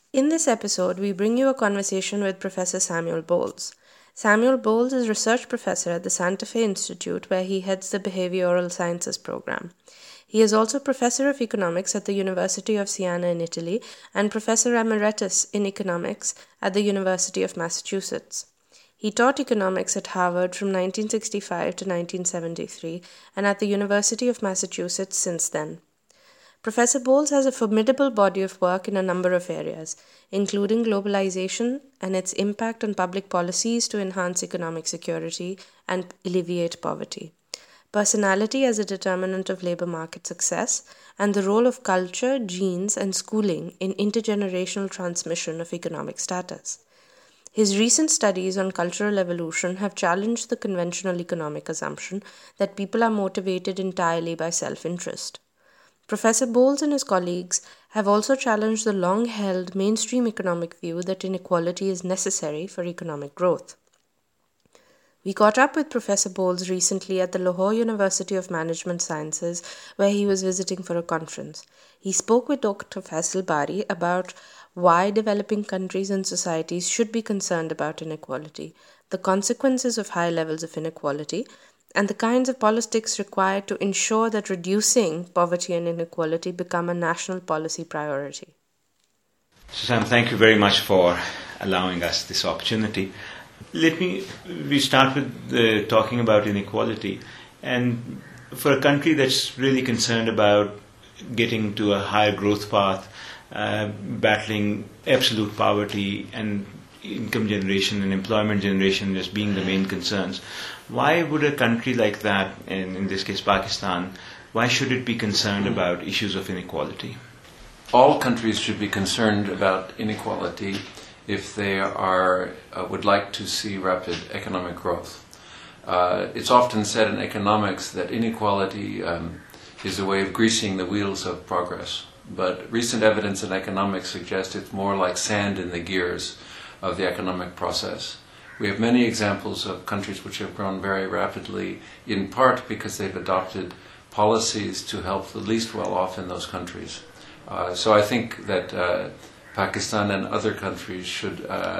In this episode, we bring you a conversation with Professor Samuel Bowles. Samuel Bowles is research professor at the Santa Fe Institute, where he heads the Behavioral Sciences program. He is also professor of economics at the University of Siena in Italy and professor emeritus in economics at the University of Massachusetts. He taught economics at Harvard from 1965 to 1973 and at the University of Massachusetts since then. Professor Bowles has a formidable body of work in a number of areas, including globalization and its impact on public policies to enhance economic security and alleviate poverty, personality as a determinant of labor market success, and the role of culture, genes, and schooling in intergenerational transmission of economic status. His recent studies on cultural evolution have challenged the conventional economic assumption that people are motivated entirely by self-interest. Professor Bowles and his colleagues have also challenged the long-held mainstream economic view that inequality is necessary for economic growth. We caught up with Professor Bowles recently at the Lahore University of Management Sciences, where he was visiting for a conference. He spoke with Dr. Faisal Bari about why developing countries and societies should be concerned about inequality, the consequences of high levels of inequality, and the kinds of politics required to ensure that reducing poverty and inequality become a national policy priority. Sam, thank you very much for allowing us this opportunity. We start with talking about inequality. And for a country that's really concerned about getting to a higher growth path, battling absolute poverty and income generation and employment generation as being the main concerns, why would a country like that, and in this case Pakistan, why should it be concerned about issues of inequality? All countries should be concerned about inequality if they would like to see rapid economic growth. It's often said in economics that inequality is a way of greasing the wheels of progress. But recent evidence in economics suggests it's more like sand in the gears of the economic process. We have many examples of countries which have grown very rapidly, in part because they've adopted policies to help the least well-off in those countries. So I think that Pakistan and other countries should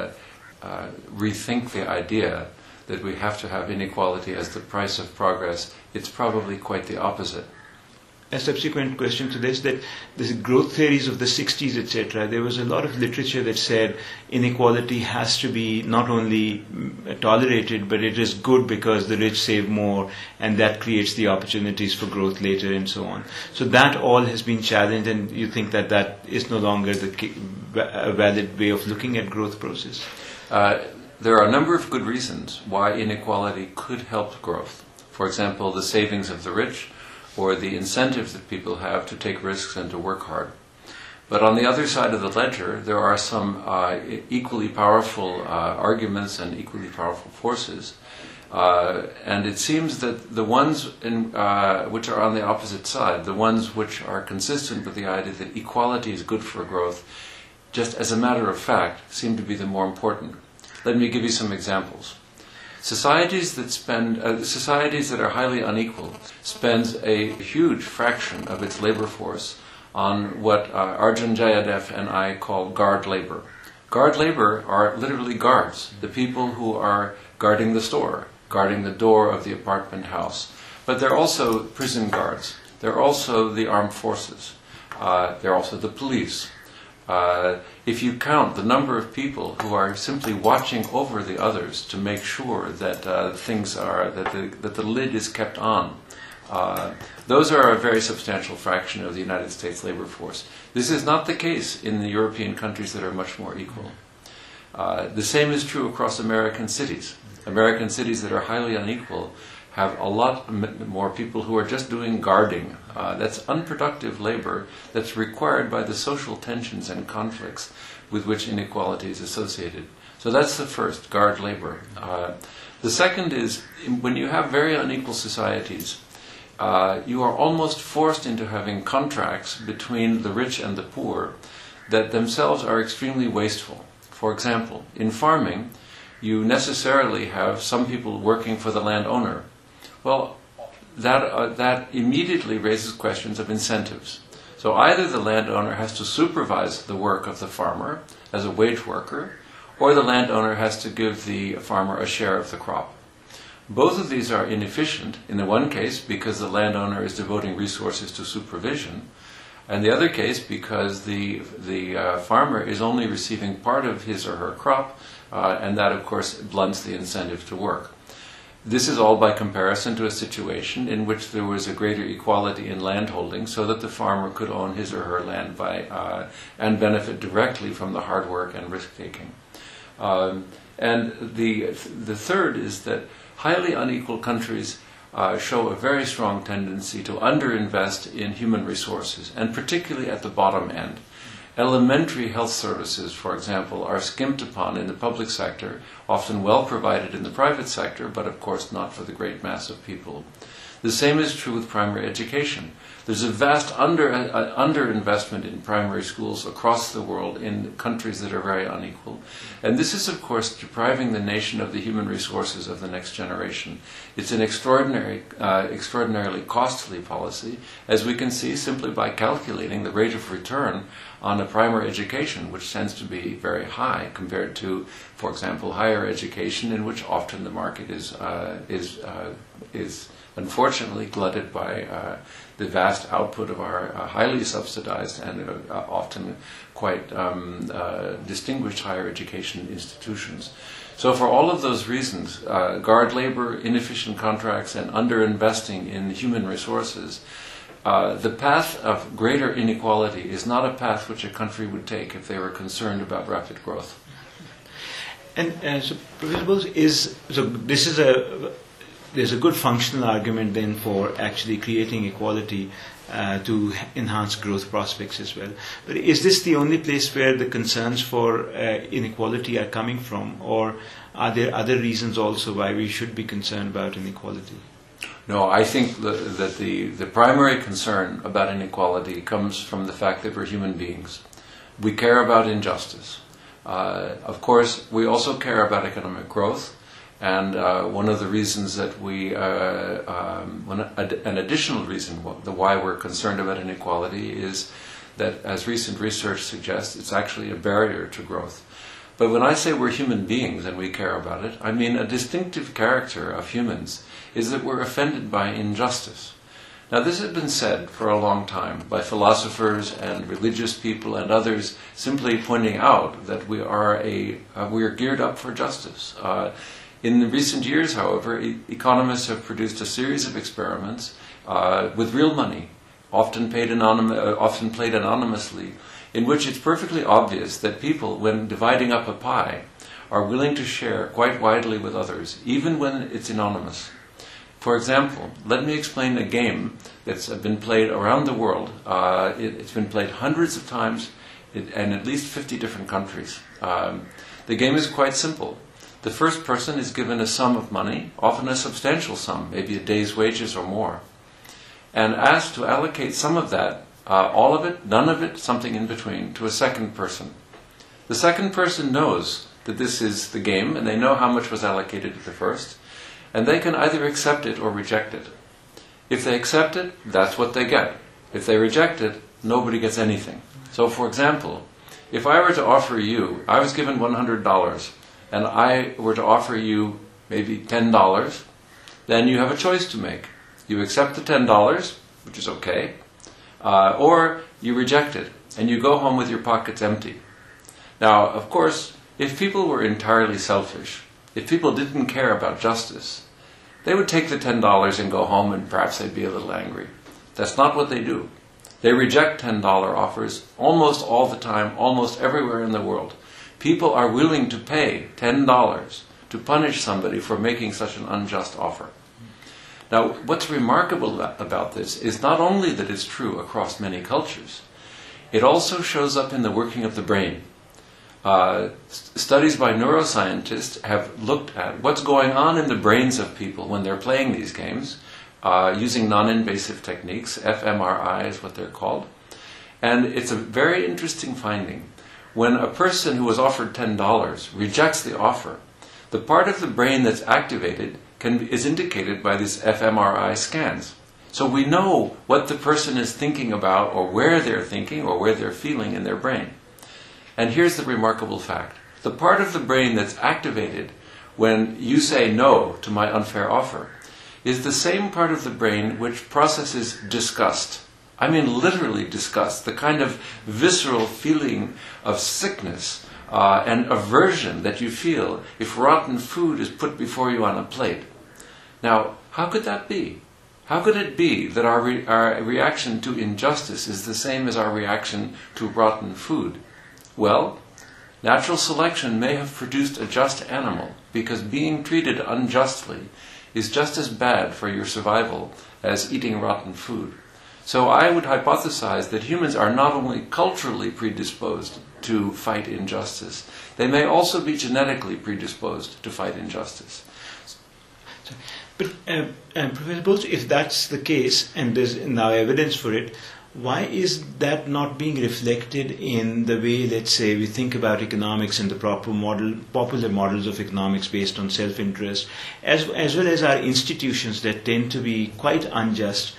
rethink the idea that we have to have inequality as the price of progress. It's probably quite the opposite. A subsequent question to this, that the growth theories of the 60s, etc., there was a lot of literature that said inequality has to be not only tolerated, but it is good because the rich save more and that creates the opportunities for growth later and so on. So that all has been challenged, and you think that that is no longer a valid way of looking at growth process? There are a number of good reasons why inequality could help growth. For example, the savings of the rich, or the incentives that people have to take risks and to work hard. But on the other side of the ledger, there are some equally powerful arguments and equally powerful forces. And it seems that the ones which are on the opposite side, the ones which are consistent with the idea that equality is good for growth, just as a matter of fact, seem to be the more important. Let me give you some examples. Societies that are highly unequal spends a huge fraction of its labor force on what Arjun Jayadev and I call guard labor. Guard labor are literally guards, the people who are guarding the store, guarding the door of the apartment house. But they're also prison guards. They're also the armed forces. They're also the police. If you count the number of people who are simply watching over the others to make sure that that the lid is kept on, those are a very substantial fraction of the United States labor force. This is not the case in the European countries that are much more equal. The same is true across American cities. American cities that are highly unequal have a lot more people who are just doing guarding. That's unproductive labor that's required by the social tensions and conflicts with which inequality is associated. So that's the first, guard labor. The second is, when you have very unequal societies, you are almost forced into having contracts between the rich and the poor that themselves are extremely wasteful. For example, in farming, you necessarily have some people working for the landowner. Well, that immediately raises questions of incentives. So either the landowner has to supervise the work of the farmer as a wage worker, or the landowner has to give the farmer a share of the crop. Both of these are inefficient, in the one case because the landowner is devoting resources to supervision, and the other case because the farmer is only receiving part of his or her crop, and that of course blunts the incentive to work. This is all by comparison to a situation in which there was a greater equality in landholding, so that the farmer could own his or her land and benefit directly from the hard work and risk-taking. And the third is that highly unequal countries show a very strong tendency to underinvest in human resources, and particularly at the bottom end. Elementary health services, for example, are skimped upon in the public sector, often well provided in the private sector, but of course not for the great mass of people. The same is true with primary education. There's a vast underinvestment in primary schools across the world in countries that are very unequal. And this is, of course, depriving the nation of the human resources of the next generation. It's an extraordinarily costly policy, as we can see simply by calculating the rate of return on a primary education, which tends to be very high compared to, for example, higher education, in which often the market is unfortunately glutted by the vast output of our highly subsidized and often quite distinguished higher education institutions. So for all of those reasons, guard labor, inefficient contracts, and underinvesting in human resources, the path of greater inequality is not a path which a country would take if they were concerned about rapid growth. And so, Professor Bowles, there's a good functional argument then for actually creating equality to enhance growth prospects as well. But is this the only place where the concerns for inequality are coming from, or are there other reasons also why we should be concerned about inequality? No, I think that the primary concern about inequality comes from the fact that we're human beings. We care about injustice. Of course, we also care about economic growth. And one of the reasons that an additional reason why we're concerned about inequality is that, as recent research suggests, it's actually a barrier to growth. But when I say we're human beings and we care about it, I mean a distinctive character of humans is that we're offended by injustice. Now, this has been said for a long time by philosophers and religious people and others, simply pointing out that we are geared up for justice. In recent years, however, economists have produced a series of experiments with real money, often played anonymously, in which it's perfectly obvious that people, when dividing up a pie, are willing to share quite widely with others, even when it's anonymous. For example, let me explain a game that's been played around the world. It's been played hundreds of times in at least 50 different countries. The game is quite simple. The first person is given a sum of money, often a substantial sum, maybe a day's wages or more, and asked to allocate some of that, all of it, none of it, something in between, to a second person. The second person knows that this is the game, and they know how much was allocated to the first, and they can either accept it or reject it. If they accept it, that's what they get. If they reject it, nobody gets anything. So, for example, if I were to offer you, I was given $100, and I were to offer you maybe $10, then you have a choice to make. You accept the $10, which is okay, or you reject it, and you go home with your pockets empty. Now, of course, if people were entirely selfish, if people didn't care about justice, they would take the $10 and go home, and perhaps they'd be a little angry. That's not what they do. They reject $10 offers almost all the time, almost everywhere in the world. People are willing to pay $10 to punish somebody for making such an unjust offer. Now, what's remarkable about this is not only that it's true across many cultures, it also shows up in the working of the brain. Studies by neuroscientists have looked at what's going on in the brains of people when they're playing these games, using non-invasive techniques. fMRI is what they're called. And it's a very interesting finding. When a person who was offered $10 rejects the offer, the part of the brain that's activated is indicated by these fMRI scans. So we know what the person is thinking about, or where they're thinking, or where they're feeling in their brain. And here's the remarkable fact. The part of the brain that's activated when you say no to my unfair offer is the same part of the brain which processes disgust. I mean literally disgust, the kind of visceral feeling of sickness and aversion that you feel if rotten food is put before you on a plate. Now, how could that be? How could it be that our reaction to injustice is the same as our reaction to rotten food? Well, natural selection may have produced a just animal, because being treated unjustly is just as bad for your survival as eating rotten food. So I would hypothesize that humans are not only culturally predisposed to fight injustice, they may also be genetically predisposed to fight injustice. But Professor Bowles, if that's the case, and there's now evidence for it, why is that not being reflected in the way, let's say, we think about economics and the popular models of economics based on self-interest, as well as our institutions that tend to be quite unjust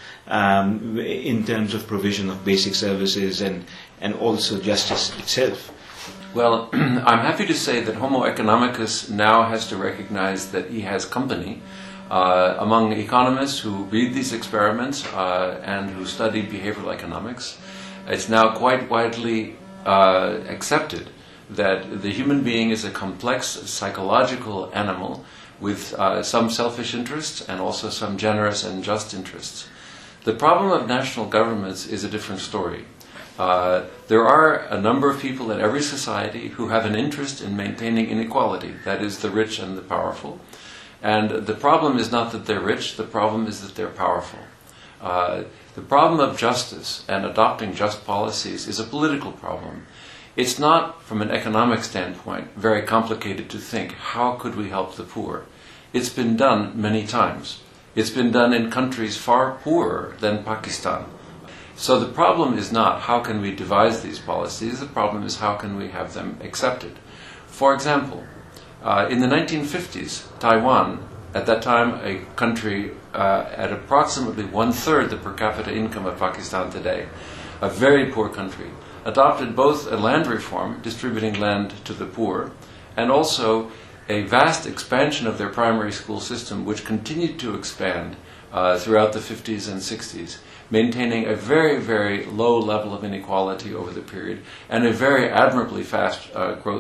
in terms of provision of basic services and also justice itself? Well, I'm happy to say that Homo economicus now has to recognize that he has company among economists who read these experiments and who study behavioral economics. It's now quite widely accepted that the human being is a complex psychological animal with some selfish interests and also some generous and just interests. The problem of national governments is a different story. There are a number of people in every society who have an interest in maintaining inequality, that is, the rich and the powerful. And the problem is not that they're rich, the problem is that they're powerful. The problem of justice and adopting just policies is a political problem. It's not, from an economic standpoint, very complicated to think, how could we help the poor? It's been done many times. It's been done in countries far poorer than Pakistan. So the problem is not how can we devise these policies, the problem is how can we have them accepted. For example, in the 1950s, Taiwan, at that time a country at approximately one-third the per capita income of Pakistan today, a very poor country, adopted both a land reform, distributing land to the poor, and also a vast expansion of their primary school system, which continued to expand throughout the 50s and 60s, maintaining a very, very low level of inequality over the period, and a very admirably fast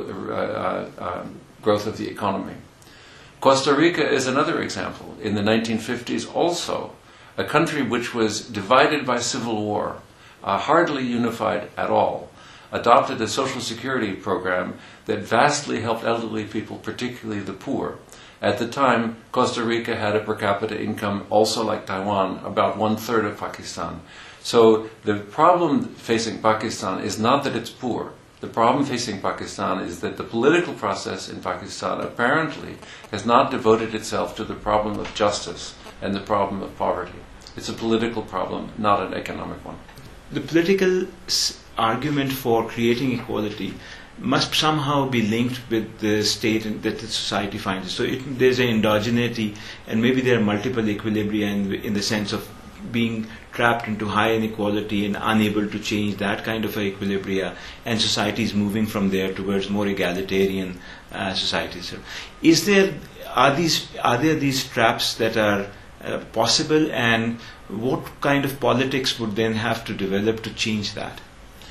growth of the economy. Costa Rica is another example. In the 1950s also, a country which was divided by civil war, hardly unified at all, adopted a social security program that vastly helped elderly people, particularly the poor. At the time, Costa Rica had a per capita income, also like Taiwan, about one-third of Pakistan. So the problem facing Pakistan is not that it's poor. The problem facing Pakistan is that the political process in Pakistan apparently has not devoted itself to the problem of justice and the problem of poverty. It's a political problem, not an economic one. The political argument for creating equality must somehow be linked with the state that the society finds. So there's an endogeneity, and maybe there are multiple equilibria in the sense of being trapped into high inequality and unable to change that kind of equilibria, and societies moving from there towards more egalitarian societies. Are there these traps that are possible, and what kind of politics would then have to develop to change that?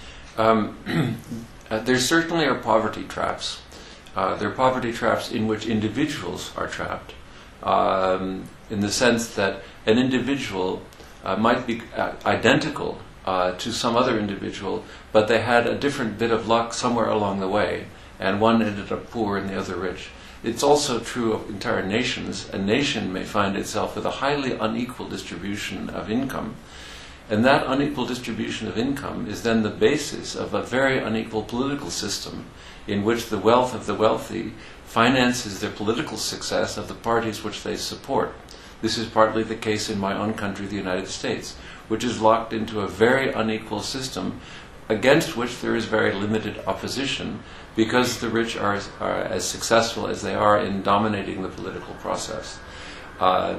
There certainly are poverty traps. There are poverty traps in which individuals are trapped, in the sense that an individual might be identical to some other individual, but they had a different bit of luck somewhere along the way, and one ended up poor and the other rich. It's also true of entire nations. A nation may find itself with a highly unequal distribution of income, and that unequal distribution of income is then the basis of a very unequal political system in which the wealth of the wealthy finances their political success of the parties which they support. This is partly the case in my own country, the United States, which is locked into a very unequal system against which there is very limited opposition because the rich are as successful as they are in dominating the political process.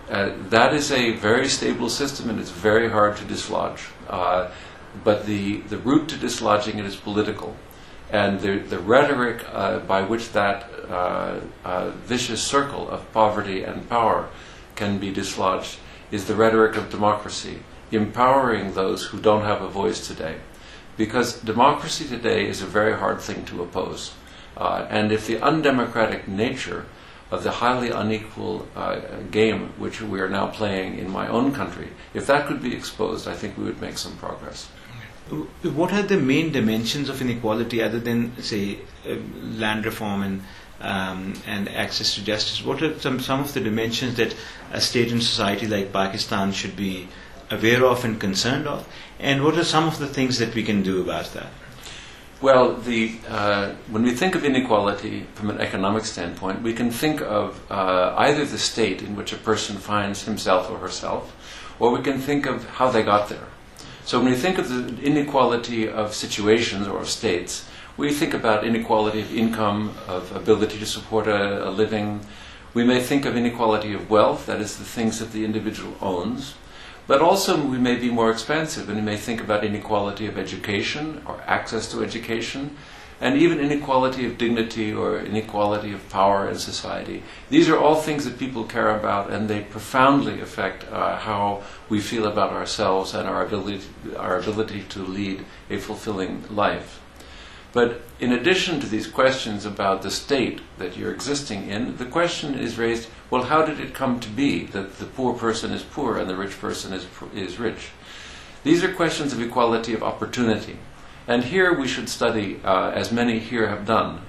That is a very stable system, and it's very hard to dislodge. But the route to dislodging it is political. And the rhetoric by which that vicious circle of poverty and power can be dislodged is the rhetoric of democracy, empowering those who don't have a voice today. Because democracy today is a very hard thing to oppose. And if the undemocratic nature of the highly unequal game which we are now playing in my own country, if that could be exposed, I think we would make some progress. What are the main dimensions of inequality other than, say, land reform and access to justice? What are some of the dimensions that a state and society like Pakistan should be aware of and concerned of? And what are some of the things that we can do about that? Well, when we think of inequality from an economic standpoint, we can think of either the state in which a person finds himself or herself, or we can think of how they got there. So when we think of the inequality of situations or of states, we think about inequality of income, of ability to support a living. We may think of inequality of wealth, that is the things that the individual owns. But also we may be more expansive, and we may think about inequality of education or access to education, and even inequality of dignity or inequality of power in society. These are all things that people care about, and they profoundly affect how we feel about ourselves and our ability to lead a fulfilling life. But in addition to these questions about the state that you're existing in, the question is raised, well, how did it come to be that the poor person is poor and the rich person is rich? These are questions of equality of opportunity. And here we should study, as many here have done,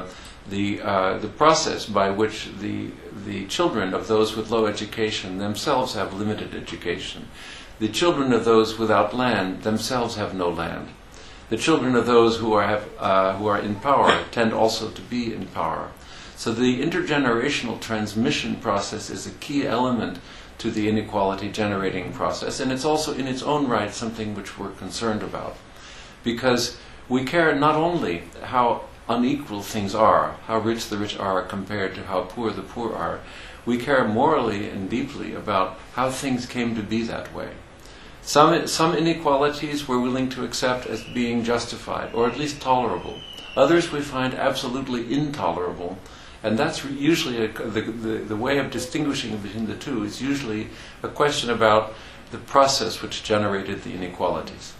the process by which the children of those with low education themselves have limited education. The children of those without land themselves have no land. The children of those who are in power tend also to be in power. So the intergenerational transmission process is a key element to the inequality generating process, and it's also in its own right something which we're concerned about. Because we care not only how unequal things are, how rich the rich are compared to how poor the poor are, we care morally and deeply about how things came to be that way. Some inequalities we're willing to accept as being justified, or at least tolerable. Others we find absolutely intolerable, and that's usually the way of distinguishing between the two is usually a question about the process which generated the inequalities.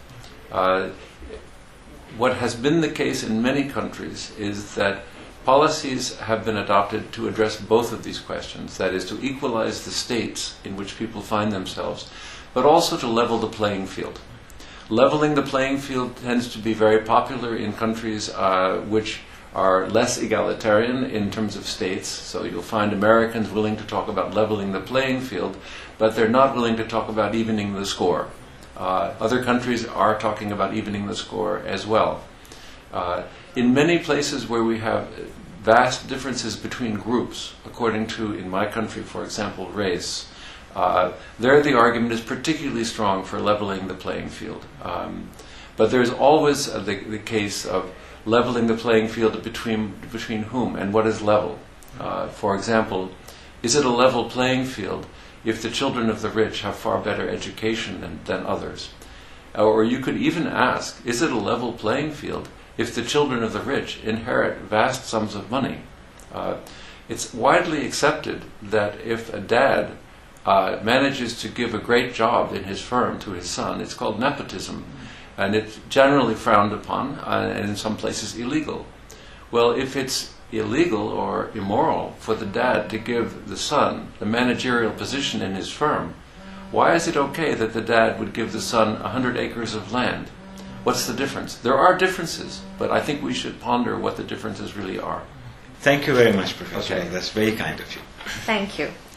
What has been the case in many countries is that policies have been adopted to address both of these questions, that is, to equalize the states in which people find themselves, but also to level the playing field. Leveling the playing field tends to be very popular in countries which are less egalitarian in terms of states. So you'll find Americans willing to talk about leveling the playing field, but they're not willing to talk about evening the score. Other countries are talking about evening the score as well. In many places where we have vast differences between groups, according to, in my country, for example, race, there the argument is particularly strong for leveling the playing field. But there's always the case of leveling the playing field between whom and what is level. For example, is it a level playing field if the children of the rich have far better education than others? Or you could even ask, is it a level playing field if the children of the rich inherit vast sums of money? It's widely accepted that if a dad manages to give a great job in his firm to his son, it's called nepotism, and it's generally frowned upon, and in some places illegal. Well, if it's illegal or immoral for the dad to give the son the managerial position in his firm, why is it okay that the dad would give the son 100 acres of land? What's the difference? There are differences, but I think we should ponder what the differences really are. Thank you very much, Professor. Okay. That's very kind of you. Thank you.